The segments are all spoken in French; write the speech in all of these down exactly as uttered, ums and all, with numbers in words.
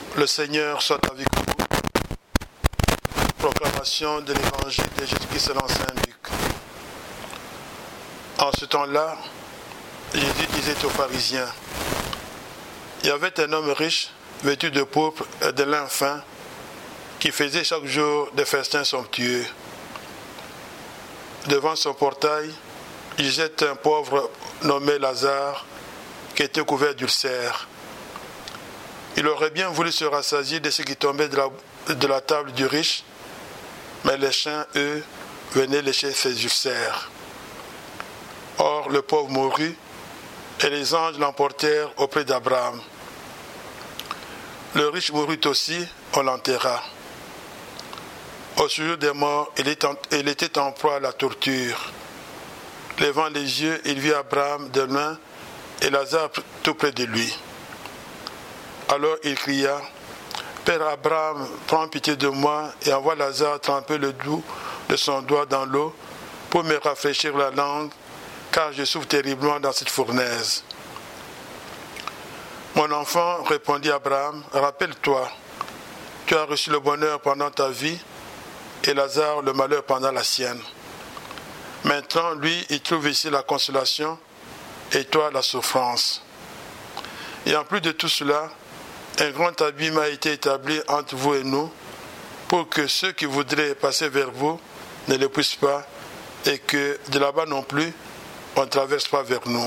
Le Seigneur soit avec vous. Proclamation de l'évangile de Jésus-Christ selon saint Luc. En ce temps-là, Jésus disait aux pharisiens, il y avait un homme riche, vêtu de pourpre et de lin fin, qui faisait chaque jour des festins somptueux. Devant son portail, il gisait un pauvre nommé Lazare, qui était couvert d'ulcères. Il aurait bien voulu se rassasier de ce qui tombait de la, de la table du riche, mais les chiens, eux, venaient lécher ses ulcères. Or, le pauvre mourut, et les anges l'emportèrent auprès d'Abraham. Le riche mourut aussi, on l'enterra. Au séjour des morts, il était en proie à la torture. Levant les yeux, il vit Abraham de loin et Lazare tout près de lui. Alors il cria, « Père Abraham, prends pitié de moi et envoie Lazare tremper le bout de son doigt dans l'eau pour me rafraîchir la langue, car je souffre terriblement dans cette fournaise. » « Mon enfant, répondit Abraham, rappelle-toi, tu as reçu le bonheur pendant ta vie et Lazare le malheur pendant la sienne. Maintenant, lui, il trouve ici la consolation et toi la souffrance. Et en plus de tout cela, un grand abîme a été établi entre vous et nous pour que ceux qui voudraient passer vers vous ne le puissent pas et que de là-bas non plus, on ne traverse pas vers nous. »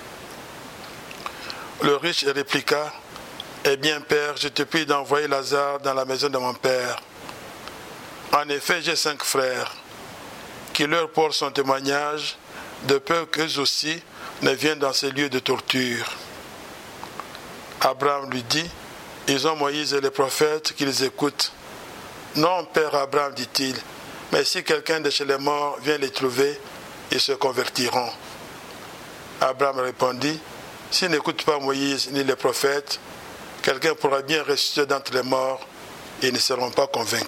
Le riche répliqua, « Eh bien, Père, je te prie d'envoyer Lazare dans la maison de mon Père. En effet, j'ai cinq frères, qui leur portent son témoignage, de peur qu'eux aussi ne viennent dans ces lieux de torture. » Abraham lui dit, « Ils ont Moïse et les prophètes qui les écoutent. »« Non, Père Abraham, dit-il, mais si quelqu'un de chez les morts vient les trouver, ils se convertiront. » Abraham répondit, « S'ils n'écoutent pas Moïse ni les prophètes, quelqu'un pourra bien ressusciter d'entre les morts et ils ne seront pas convaincus. »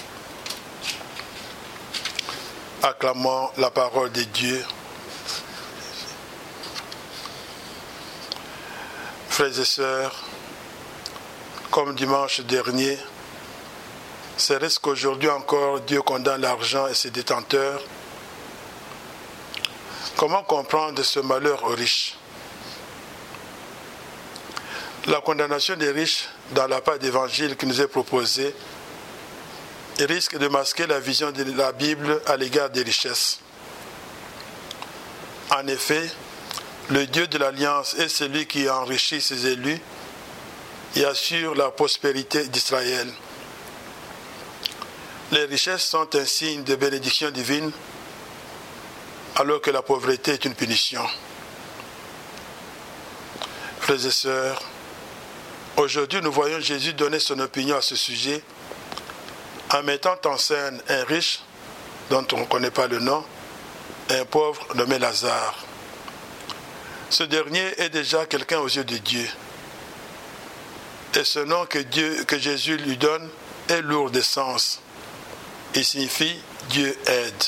Acclamons la parole de Dieu. Frères et sœurs, comme dimanche dernier, serait-ce qu'aujourd'hui encore Dieu condamne l'argent et ses détenteurs? Comment comprendre ce malheur aux riches? La condamnation des riches dans la part d'évangile qui nous est proposée risque de masquer la vision de la Bible à l'égard des richesses. En effet, le Dieu de l'Alliance est celui qui enrichit ses élus et assure la prospérité d'Israël. Les richesses sont un signe de bénédiction divine, alors que la pauvreté est une punition. Frères et sœurs, aujourd'hui nous voyons Jésus donner son opinion à ce sujet en mettant en scène un riche dont on ne connaît pas le nom et un pauvre nommé Lazare. Ce dernier est déjà quelqu'un aux yeux de Dieu. Et ce nom que, Dieu, que Jésus lui donne est lourd de sens. Il signifie Dieu aide.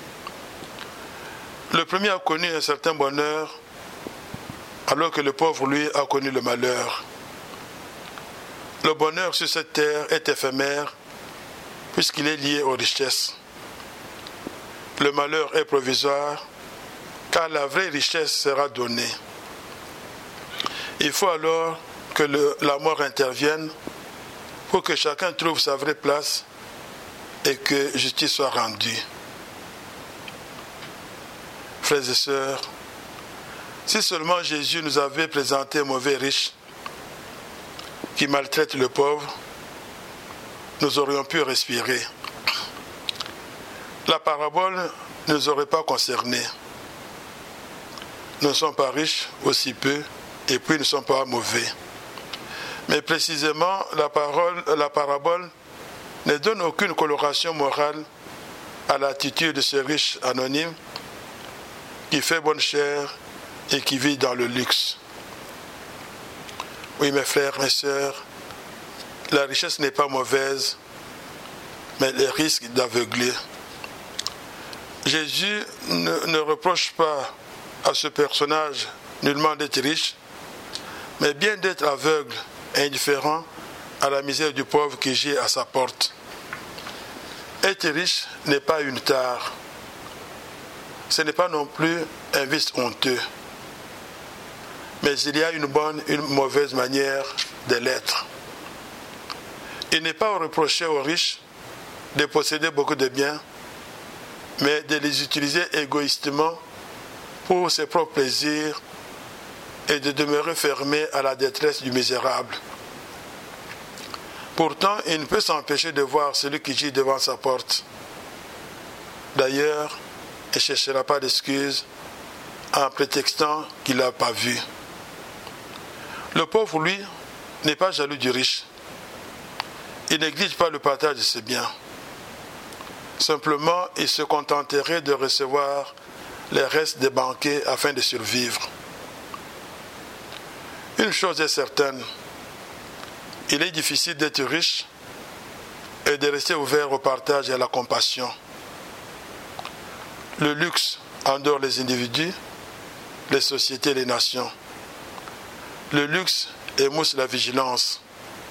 Le premier a connu un certain bonheur, alors que le pauvre, lui, a connu le malheur. Le bonheur sur cette terre est éphémère, puisqu'il est lié aux richesses. Le malheur est provisoire, car la vraie richesse sera donnée. Il faut alors que le, la mort intervienne pour que chacun trouve sa vraie place et que justice soit rendue. Frères et sœurs, si seulement Jésus nous avait présenté un mauvais riche qui maltraite le pauvre, nous aurions pu respirer. La parabole ne nous aurait pas concernés. Nous ne sommes pas riches, aussi peu, et puis nous ne sommes pas mauvais. Mais précisément, la, parole, la parabole ne donne aucune coloration morale à l'attitude de ce riche anonyme qui fait bonne chère et qui vit dans le luxe. Oui, mes frères, mes sœurs, la richesse n'est pas mauvaise, mais elle risque d'aveugler. Jésus ne, ne reproche pas à ce personnage nullement d'être riche, mais bien d'être aveugle et indifférent à la misère du pauvre qui gît à sa porte. Être riche n'est pas une tare. Ce n'est pas non plus un vice honteux. Mais il y a une bonne et une mauvaise manière de l'être. Il n'est pas reproché aux riches de posséder beaucoup de biens, mais de les utiliser égoïstement pour ses propres plaisirs et de demeurer fermé à la détresse du misérable. Pourtant, il ne peut s'empêcher de voir celui qui gît devant sa porte. D'ailleurs, il ne cherchera pas d'excuses en prétextant qu'il ne l'a pas vu. Le pauvre, lui, n'est pas jaloux du riche. Il néglige pas le partage de ses biens. Simplement, il se contenterait de recevoir les restes des banquets afin de survivre. Une chose est certaine, il est difficile d'être riche et de rester ouvert au partage et à la compassion. Le luxe endort les individus, les sociétés et les nations. Le luxe émousse la vigilance.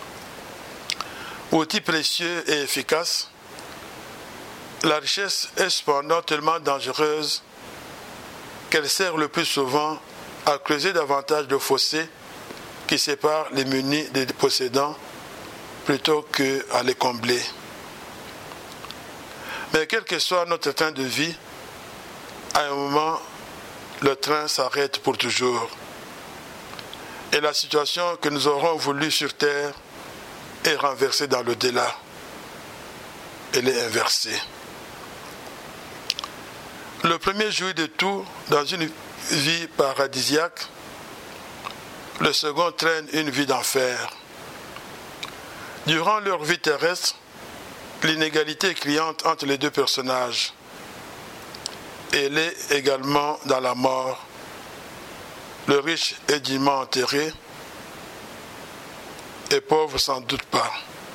Outil précieux et efficace, la richesse est cependant tellement dangereuse qu'elle sert le plus souvent à creuser davantage de fossés qui séparent les munis des possédants plutôt qu'à les combler. Mais quel que soit notre train de vie, à un moment, le train s'arrête pour toujours. Et la situation que nous aurons voulu sur terre est renversée dans l'au-delà. Elle est inversée. Le premier jouit de tout dans une vie paradisiaque, le second traîne une vie d'enfer. Durant leur vie terrestre, l'inégalité est criante entre les deux personnages. Elle est également dans la mort. Le riche est dignement enterré et pauvre sans doute pas.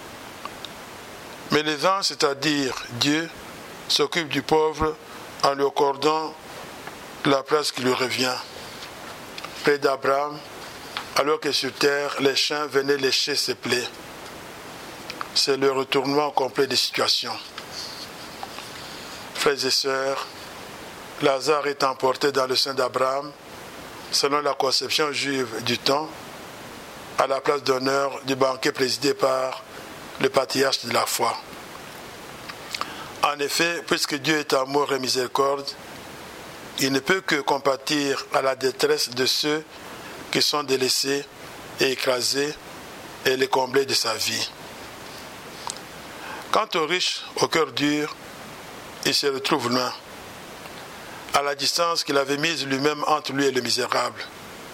Mais les anges, c'est-à-dire Dieu, s'occupent du pauvre en lui accordant la place qui lui revient. Près d'Abraham, alors que sur terre, les chiens venaient lécher ses plaies. C'est le retournement complet des situations. Frères et sœurs, Lazare est emporté dans le sein d'Abraham, selon la conception juive du temps, à la place d'honneur du banquet présidé par le patriarche de la foi. En effet, puisque Dieu est amour et miséricorde, il ne peut que compatir à la détresse de ceux qui sont délaissés et écrasés et les combler de sa vie. Quant aux riches, au cœur dur, il se retrouve loin, à la distance qu'il avait mise lui-même entre lui et le misérable.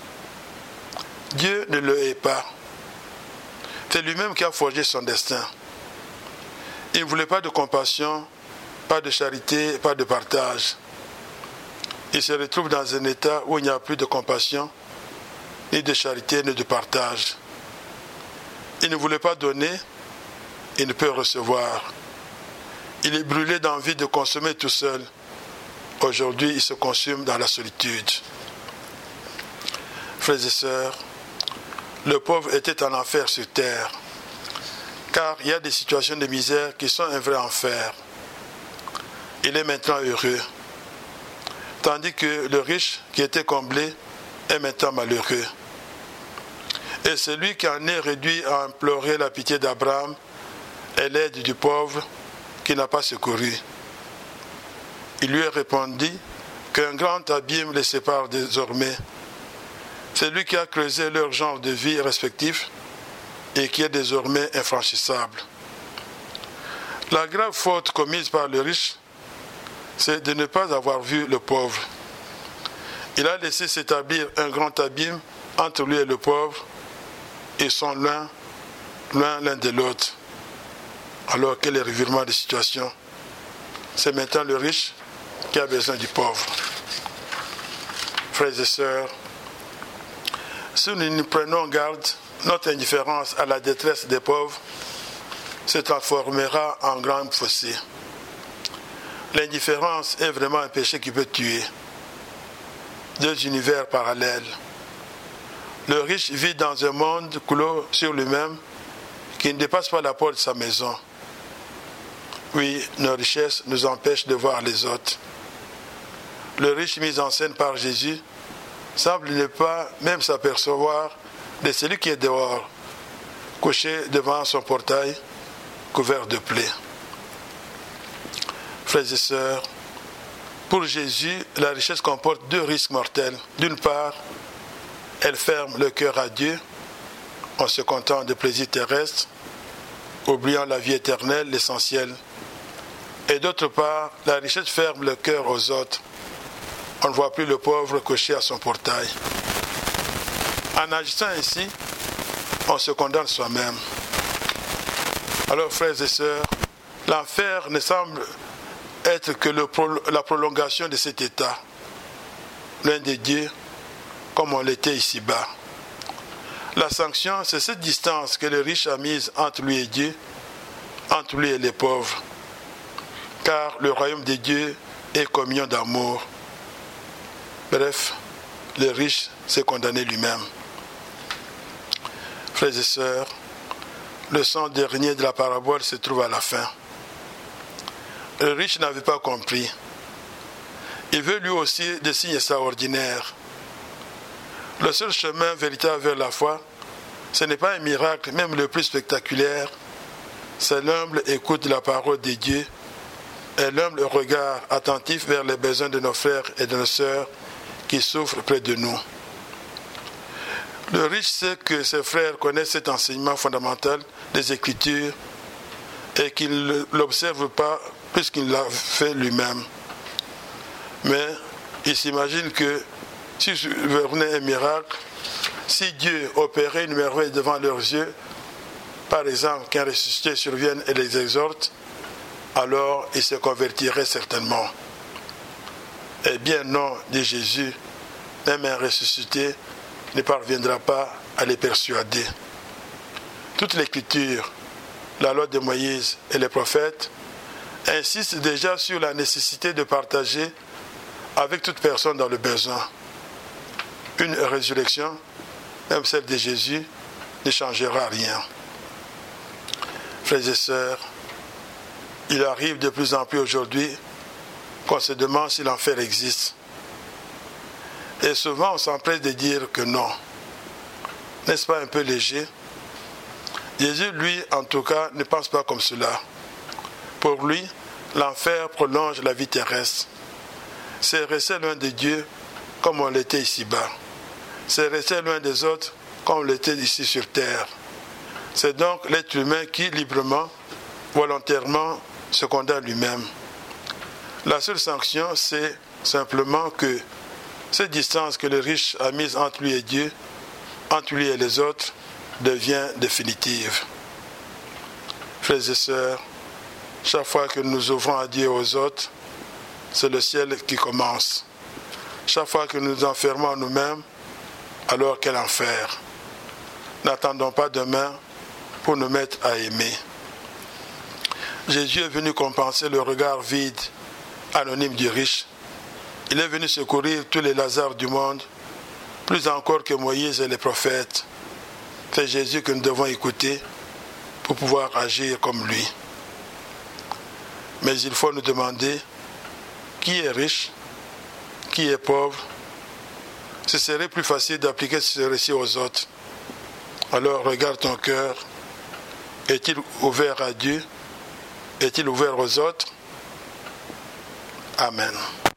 Dieu ne le hait pas. C'est lui-même qui a forgé son destin. Il ne voulait pas de compassion, pas de charité, pas de partage. Il se retrouve dans un état où il n'y a plus de compassion, ni de charité, ni de partage. Il ne voulait pas donner, il ne peut recevoir. Il est brûlé d'envie de consommer tout seul. Aujourd'hui, il se consume dans la solitude. Frères et sœurs, le pauvre était en enfer sur terre, car il y a des situations de misère qui sont un vrai enfer. Il est maintenant heureux, tandis que le riche qui était comblé est maintenant malheureux. Et celui qui en est réduit à implorer la pitié d'Abraham et l'aide du pauvre qui n'a pas secouru. Il lui a répondu qu'un grand abîme les sépare désormais. C'est lui qui a creusé leur genre de vie respectif et qui est désormais infranchissable. La grave faute commise par le riche, c'est de ne pas avoir vu le pauvre. Il a laissé s'établir un grand abîme entre lui et le pauvre. Ils sont loin, loin l'un de l'autre. Alors quel est le revirement de situation? C'est maintenant le riche qui a besoin du pauvre. Frères et sœurs, si nous ne prenons garde, notre indifférence à la détresse des pauvres se transformera en grand fossé. L'indifférence est vraiment un péché qui peut tuer. Deux univers parallèles. Le riche vit dans un monde clos sur lui-même qui ne dépasse pas la porte de sa maison. Oui, nos richesses nous empêchent de voir les autres. Le riche mis en scène par Jésus semble ne pas même s'apercevoir de celui qui est dehors, couché devant son portail, couvert de plaies. Frères et sœurs, pour Jésus, la richesse comporte deux risques mortels. D'une part, elle ferme le cœur à Dieu en se contentant de plaisirs terrestres, oubliant la vie éternelle, l'essentiel. Et d'autre part, la richesse ferme le cœur aux autres. On ne voit plus le pauvre couché à son portail. En agissant ainsi, on se condamne soi-même. Alors, frères et sœurs, l'enfer ne semble être que le pro- la prolongation de cet état, loin de Dieu, comme on l'était ici-bas. La sanction, c'est cette distance que le riche a mise entre lui et Dieu, entre lui et les pauvres. Car le royaume de Dieu est communion d'amour. Bref, le riche s'est condamné lui-même. Frères et sœurs, le son dernier de la parabole se trouve à la fin. Le riche n'avait pas compris. Il veut lui aussi des signes extraordinaires. Le seul chemin véritable vers la foi, ce n'est pas un miracle, même le plus spectaculaire, c'est l'humble écoute de la parole de Dieu et l'humble regard attentif vers les besoins de nos frères et de nos sœurs qui souffrent près de nous. Le riche sait que ses frères connaissent cet enseignement fondamental des Écritures et qu'il ne l'observe pas puisqu'il l'a fait lui-même. Mais il s'imagine que si venait un miracle, si Dieu opérait une merveille devant leurs yeux, par exemple qu'un ressuscité survienne et les exhorte, alors ils se convertiraient certainement. Eh bien non, dit Jésus, même un ressuscité ne parviendra pas à les persuader. Toute l'Écriture, la loi de Moïse et les prophètes insistent déjà sur la nécessité de partager avec toute personne dans le besoin. Une résurrection, même celle de Jésus, ne changera rien. Frères et sœurs, il arrive de plus en plus aujourd'hui qu'on se demande si l'enfer existe. Et souvent on s'empresse de dire que non. N'est-ce pas un peu léger? Jésus, lui, en tout cas, ne pense pas comme cela. Pour lui, l'enfer prolonge la vie terrestre. C'est rester loin de Dieu comme on l'était ici-bas. C'est rester loin des autres comme on l'était ici sur terre. C'est donc l'être humain qui, librement, volontairement, se condamne lui-même. La seule sanction, c'est simplement que cette distance que le riche a mise entre lui et Dieu, entre lui et les autres, devient définitive. Frères et sœurs, chaque fois que nous ouvrons à Dieu et aux autres, c'est le ciel qui commence. Chaque fois que nous nous enfermons en nous-mêmes, alors quel enfer. N'attendons pas demain pour nous mettre à aimer. Jésus est venu compenser le regard vide, anonyme du riche. Il est venu secourir tous les Lazars du monde, plus encore que Moïse et les prophètes. C'est Jésus que nous devons écouter pour pouvoir agir comme lui. Mais il faut nous demander qui est riche, qui est pauvre. Ce serait plus facile d'appliquer ce récit aux autres. Alors regarde ton cœur. Est-il ouvert à Dieu? Est-il ouvert aux autres? Amen.